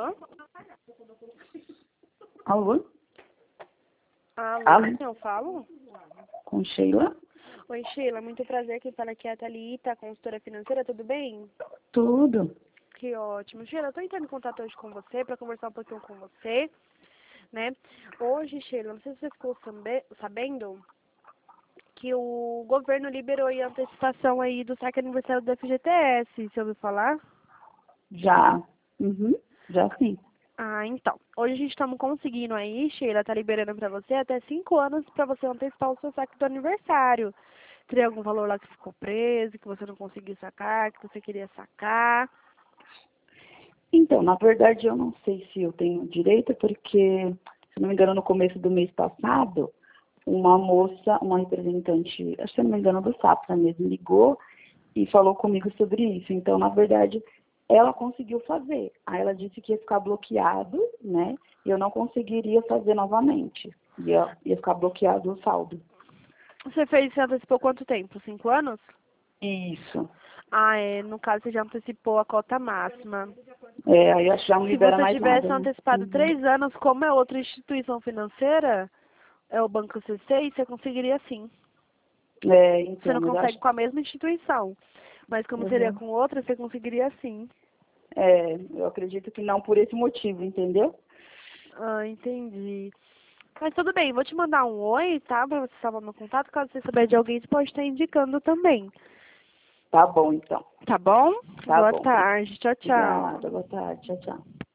Alô? Alô? Alô, eu falo? Com Sheila? Oi, Sheila, muito prazer. Quem fala aqui é a Thalita, consultora financeira, tudo bem? Tudo. Que ótimo. Sheila, eu tô entrando em contato hoje com você para conversar um pouquinho com você, né? Hoje, Sheila, não sei se você ficou sabendo que o governo liberou aí a antecipação aí do saque aniversário do FGTS, você ouviu falar? Já. Já sim. Ah, então. Hoje a gente estamos conseguindo aí, Sheila, tá liberando para você até 5 anos para você antecipar o seu saque do aniversário. Teria algum valor lá que ficou preso, que você não conseguiu sacar, que você queria sacar? Então, na verdade, eu não sei se eu tenho direito, porque, se não me engano, no começo do mês passado, uma moça, uma representante, acho que se não me engano, do Safra mesmo, ligou e falou comigo sobre isso. Então, na verdade, ela conseguiu fazer. Aí ela disse que ia ficar bloqueado, né? E eu não conseguiria fazer novamente. Ia ficar bloqueado o saldo. Você antecipou quanto tempo? 5 anos? Isso. Ah, é. No caso, você já antecipou a cota máxima. Aí acho que já não Se libera você mais tivesse nada, né? antecipado 3 anos, como é outra instituição financeira, é o Banco C6, você conseguiria sim. Você Então, não mas eu consegue acho com a mesma instituição. Mas como seria uhum. com outra, você conseguiria sim. Eu acredito que não por esse motivo, entendeu? Ah, entendi. Mas tudo bem, vou te mandar um oi, tá? Pra você salvar meu contato. Caso você souber de alguém, você pode estar indicando também. Tá bom, então. Tá bom? Tá Boa bom. tarde. Tchau, tchau. Obrigada. Boa tarde. Tchau, tchau.